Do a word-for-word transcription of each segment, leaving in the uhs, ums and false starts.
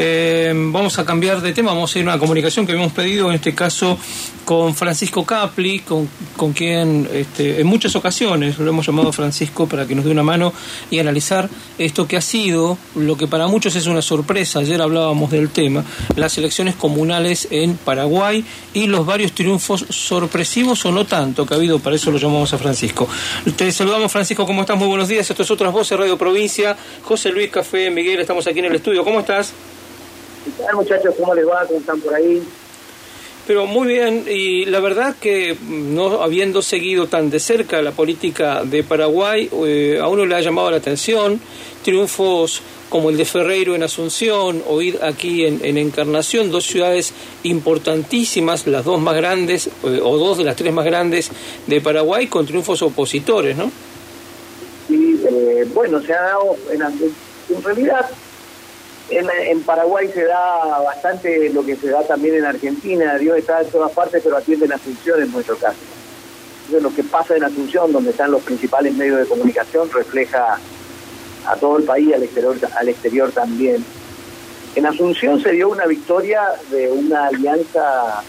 Eh, vamos a cambiar de tema, vamos a ir a una comunicación que habíamos pedido, en este caso con Francisco Capli, con, con quien este, en muchas ocasiones lo hemos llamado Francisco para que nos dé una mano y analizar esto que ha sido, lo que para muchos es una sorpresa. Ayer hablábamos del tema, las elecciones comunales en Paraguay y los varios triunfos sorpresivos o no tanto que ha habido, para eso lo llamamos a Francisco. Te saludamos, Francisco, ¿cómo estás? Muy buenos días, esto es Otras Voces, Radio Provincia. José Luis, Café, Miguel, estamos aquí en el estudio, ¿cómo estás? ¿Qué tal, muchachos? ¿Cómo les va? ¿Cómo están por ahí? Pero muy bien, y la verdad que no habiendo seguido tan de cerca la política de Paraguay, eh, a uno le ha llamado la atención triunfos como el de Ferreiro en Asunción, o ir aquí en, en Encarnación, dos ciudades importantísimas, las dos más grandes, eh, o dos de las tres más grandes de Paraguay, con triunfos opositores, ¿no? Sí, eh, bueno, se ha dado, en, en realidad, en, en Paraguay se da bastante lo que se da también en Argentina. Dios está en todas partes, pero atiende en Asunción en nuestro caso. Entonces, lo que pasa en Asunción, donde están los principales medios de comunicación, refleja a todo el país, al exterior, al exterior también. En Asunción se dio una victoria de una alianza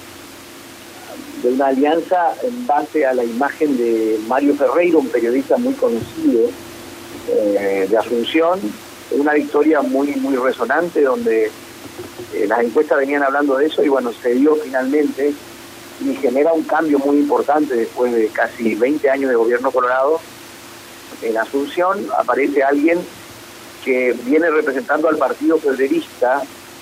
de una alianza en base a la imagen de Mario Ferreiro, un periodista muy conocido eh, de Asunción. Una victoria muy muy resonante, donde eh, las encuestas venían hablando de eso, y bueno, se dio finalmente, y genera un cambio muy importante después de casi veinte años de gobierno colorado. En Asunción aparece alguien que viene representando al partido federalista,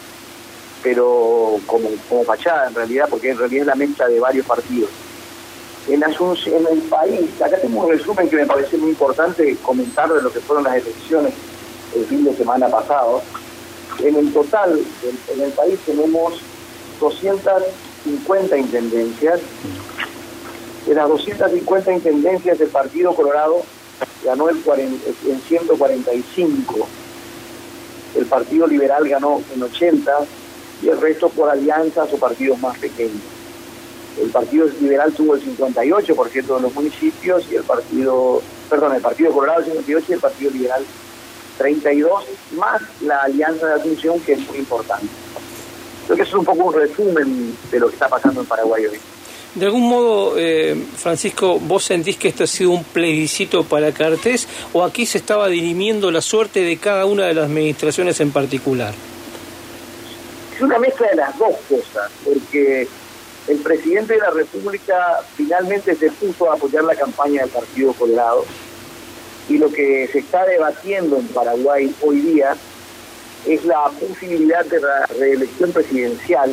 pero como, como fachada en realidad, porque en realidad es la mezcla de varios partidos. En Asunción, en el país, acá tengo un resumen que me parece muy importante comentar de lo que fueron las elecciones el fin de semana pasado. En el total, en, en el país tenemos doscientas cincuenta intendencias. De las doscientas cincuenta intendencias, del Partido Colorado ganó el cuarenta, en ciento cuarenta y cinco, el Partido Liberal ganó en ochenta, y el resto por alianzas o partidos más pequeños. El Partido Liberal tuvo el cincuenta y ocho por ciento de los municipios, y el Partido, perdón, el Partido Colorado el cincuenta y ocho y el Partido Liberal treinta y dos, más la Alianza de Asunción, que es muy importante. Creo que eso es un poco un resumen de lo que está pasando en Paraguay hoy. De algún modo, eh, Francisco, ¿vos sentís que esto ha sido un plebiscito para Cartés, o aquí se estaba dirimiendo la suerte de cada una de las administraciones en particular? Es una mezcla de las dos cosas, porque el presidente de la República finalmente se puso a apoyar la campaña del Partido Colorado, y lo que se está debatiendo en Paraguay hoy día es la posibilidad de la reelección presidencial.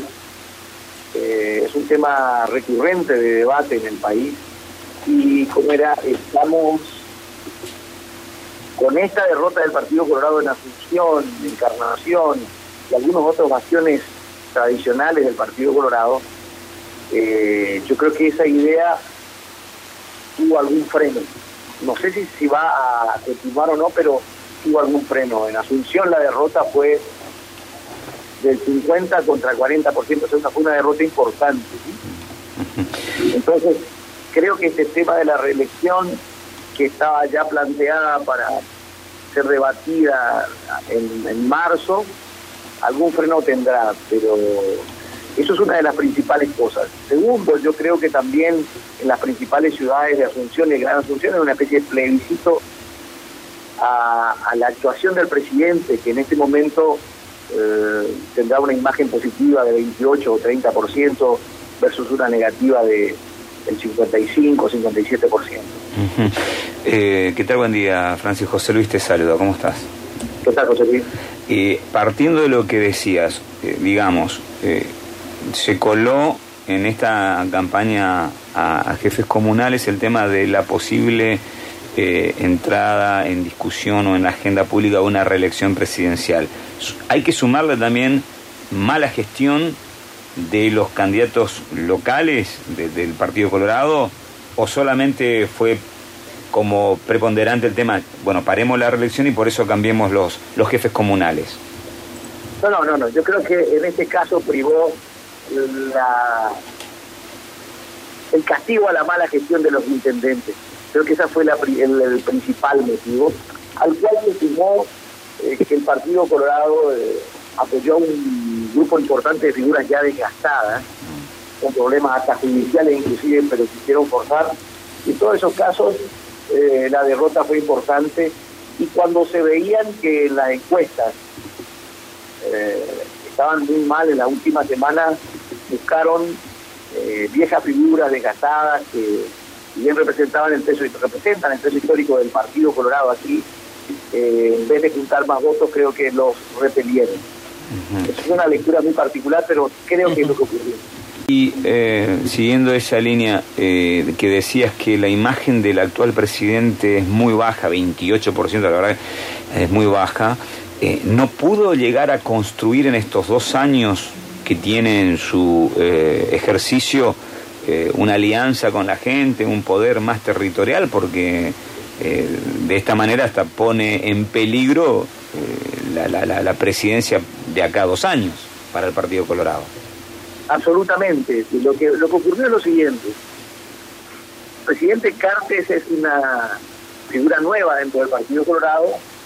Eh, es un tema recurrente de debate en el país, y como era, estamos con esta derrota del Partido Colorado en Asunción, en Encarnación y algunos otros bastiones tradicionales del Partido Colorado. Eh, yo creo que esa idea tuvo algún freno. No sé si, si va a continuar o no, pero tuvo algún freno. En Asunción la derrota fue del cincuenta contra cuarenta por ciento, o sea, fue una derrota importante, ¿sí? Entonces, creo que este tema de la reelección, que estaba ya planteada para ser debatida en, en marzo, algún freno tendrá, pero eso es una de las principales cosas. Segundo, yo creo que también en las principales ciudades de Asunción y de Gran Asunción es una especie de plebiscito a, a la actuación del presidente, que en este momento eh, tendrá una imagen positiva de veintiocho o treinta por ciento versus una negativa de el cincuenta y cinco o cincuenta y siete por ciento. Uh-huh. eh, ¿Qué tal? Buen día, Francisco. José Luis te saluda. ¿Cómo estás? ¿Qué tal, José Luis? Eh, partiendo de lo que decías, eh, digamos, eh, se coló en esta campaña a, a jefes comunales el tema de la posible eh, entrada en discusión o en la agenda pública de una reelección presidencial. Hay que sumarle también mala gestión de los candidatos locales de, del Partido Colorado, o solamente fue como preponderante el tema, bueno, paremos la reelección y por eso cambiemos los, los jefes comunales? No, no, no, no. Yo creo que en este caso privó la, el castigo a la mala gestión de los intendentes. Creo que esa fue la, el, el principal motivo, al cual se sumó eh, que el Partido Colorado eh, apoyó a un grupo importante de figuras ya desgastadas, con problemas hasta judiciales inclusive, pero quisieron forzar. Y en todos esos casos eh, la derrota fue importante, y cuando se veían que las encuestas eh, estaban muy mal en la última semana, buscaron eh, viejas figuras desgastadas que bien representaban el peso, representan el peso histórico del Partido Colorado aquí, eh, en vez de juntar más votos, creo que los repelieron. Uh-huh. Es una lectura muy particular, pero creo que es lo que ocurrió. Y eh, siguiendo esa línea eh, que decías que la imagen del actual presidente es muy baja, veintiocho por ciento, la verdad es muy baja, eh, ¿no pudo llegar a construir en estos dos años que tiene en su eh, ejercicio eh, una alianza con la gente, un poder más territorial? Porque eh, de esta manera hasta pone en peligro eh, la, la, la, la presidencia de acá a dos años para el Partido Colorado. Absolutamente. Lo que, lo que ocurrió es lo siguiente. El presidente Cartes es una figura nueva dentro del Partido Colorado,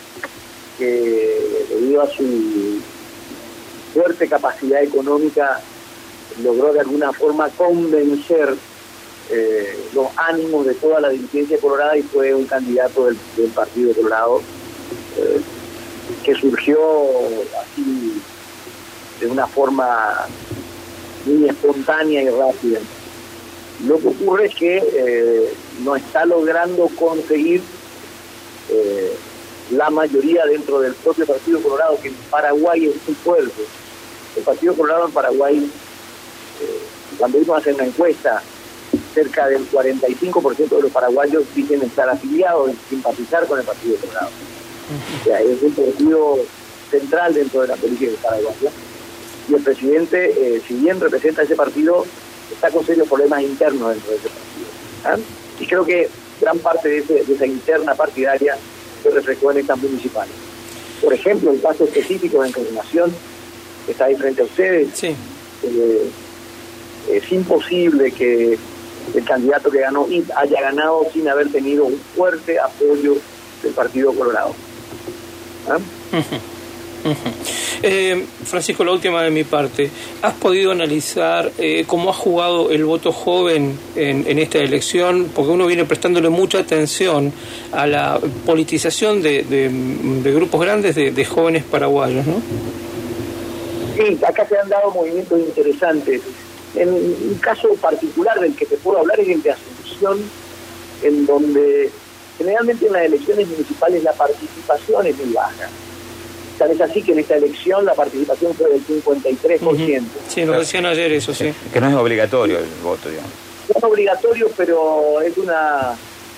que debido a su fuerte capacidad económica logró de alguna forma convencer eh, los ánimos de toda la dirigencia colorada, y fue un candidato del, del Partido Colorado eh, que surgió así de una forma muy espontánea y rápida. Lo que ocurre es que eh, no está logrando conseguir eh, la mayoría dentro del propio Partido Colorado, que en Paraguay es muy fuerte. El Partido Colorado en Paraguay, eh, cuando uno hace una encuesta, cerca del cuarenta y cinco por ciento de los paraguayos dicen estar afiliados y simpatizar con el Partido Colorado. O sea, es un partido central dentro de la política paraguaya. Y el presidente, eh, si bien representa ese partido, está con serios problemas internos dentro de ese partido. ¿eh? Y creo que gran parte de, ese, de esa interna partidaria se reflejó en estas municipales. Por ejemplo, el caso específico de Encarnación, que está ahí frente a ustedes, sí. eh, es imposible que el candidato que ganó haya ganado sin haber tenido un fuerte apoyo del Partido Colorado. ¿eh? Uh-huh. Uh-huh. Eh, Francisco, la última de mi parte. ¿Has podido analizar eh, cómo ha jugado el voto joven en, en esta elección? Porque uno viene prestándole mucha atención a la politización de, de, de grupos grandes de, de jóvenes paraguayos, ¿no? Sí, acá se han dado movimientos interesantes. En un caso particular del que te puedo hablar es el de Asunción, en donde generalmente en las elecciones municipales la participación es muy baja. Tal es así que en esta elección la participación fue del cincuenta y tres por ciento. Uh-huh. Sí, nos decían ayer eso, sí. Que no es obligatorio el voto, digamos. No es obligatorio, pero es una...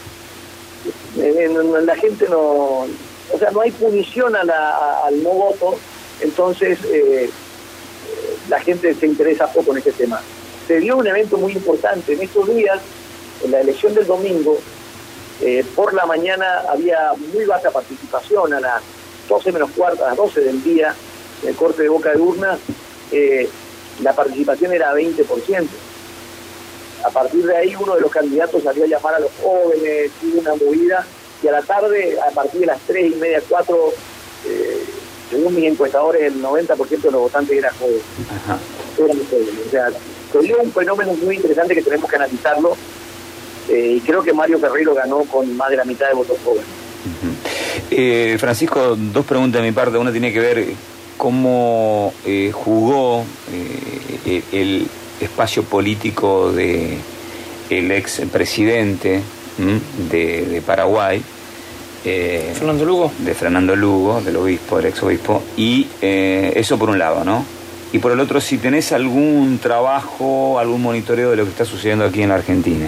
La gente no... O sea, no hay punición a la, a, al no voto, entonces eh, la gente se interesa poco en este tema. Se dio un evento muy importante en estos días, en la elección del domingo. Eh, por la mañana había muy baja participación, a las doce menos cuarto, a las doce del día, en el corte de boca de urna, eh, la participación era veinte por ciento. A partir de ahí uno de los candidatos salió a llamar a los jóvenes, hubo una movida, y a la tarde, a partir de las tres y media, cuatro, eh, según mis encuestadores, el noventa por ciento de los votantes eran jóvenes. Ajá. Eran jóvenes. O sea, se dio un fenómeno muy interesante que tenemos que analizarlo, eh, y creo que Mario Ferreiro ganó con más de la mitad de votos jóvenes. Uh-huh. Eh, Francisco, dos preguntas de mi parte. Una tiene que ver cómo eh, jugó eh, el espacio político de el ex presidente de, de Paraguay, eh, Fernando Lugo, de Fernando Lugo, del obispo, del ex obispo, y eh, eso por un lado, ¿no? Y por el otro, si tenés algún trabajo, algún monitoreo de lo que está sucediendo aquí en la Argentina.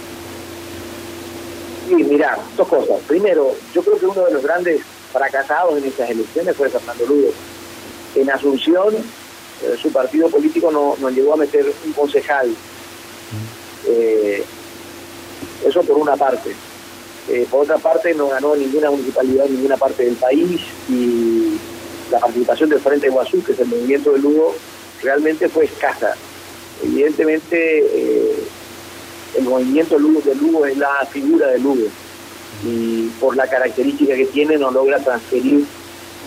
Sí, mirá, dos cosas. Primero, yo creo que uno de los grandes fracasados en estas elecciones fue Fernando Lugo. En Asunción, eh, su partido político no, no llegó a meter un concejal. Eh, eso por una parte. Eh, por otra parte, no ganó ninguna municipalidad en ninguna parte del país, y la participación del Frente Iguazú, que es el movimiento de Lugo, realmente fue escasa. Evidentemente, eh, el movimiento Lugo de Lugo es la figura de Lugo, y por la característica que tiene no logra transferir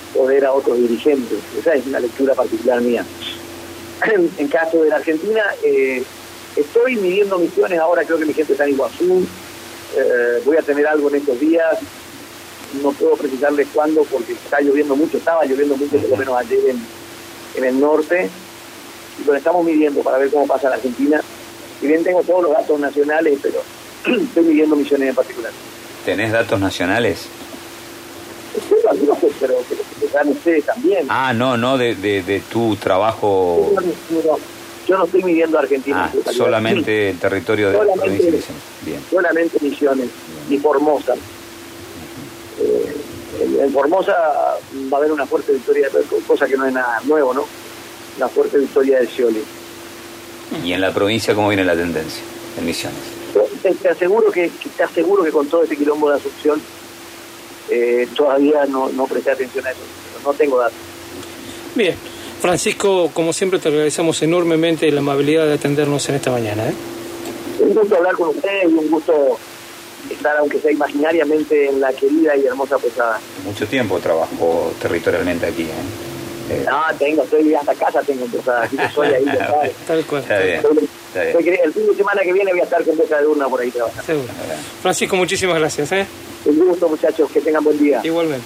poder a otros dirigentes. Esa es una lectura particular mía. En, en caso de la Argentina, eh, estoy midiendo misiones ahora, creo que mi gente está en Iguazú, eh, voy a tener algo en estos días, no puedo precisarles cuándo porque está lloviendo mucho, estaba lloviendo mucho, por lo menos ayer en, en el norte, y lo estamos midiendo para ver cómo pasa la Argentina. Si bien tengo todos los datos nacionales, pero estoy midiendo misiones en particular. ¿Tenés datos nacionales? Sí, algunos, pero que los dan ustedes también. Ah, no, no, de, de, de tu trabajo. Yo no, yo no estoy midiendo a Argentina. Ah, solamente el territorio de la provincia de Misiones. Bien. Solamente Misiones y Formosa. Eh, en, en Formosa va a haber una fuerte victoria, cosa que no es nada nuevo, ¿no? Una fuerte victoria del Scioli. ¿Y en la provincia cómo viene la tendencia en Misiones? Te, te aseguro que te aseguro que con todo este quilombo de Asunción eh, todavía no, no presté atención a eso, no tengo datos. Bien, Francisco, como siempre te agradecemos enormemente la amabilidad de atendernos en esta mañana, ¿eh? Un gusto hablar con ustedes y un gusto estar, aunque sea imaginariamente, en la querida y hermosa Posada. Mucho tiempo trabajo territorialmente aquí, ¿eh? Eh, no, tengo, estoy hasta casa tengo Posada, así que soy ahí. Tal cual. Está bien. Está bien. El fin de semana que viene voy a estar con Boca de Urna por ahí trabajando. Seguro. Francisco, muchísimas gracias, ¿eh? Un gusto, muchachos, que tengan buen día. Igualmente.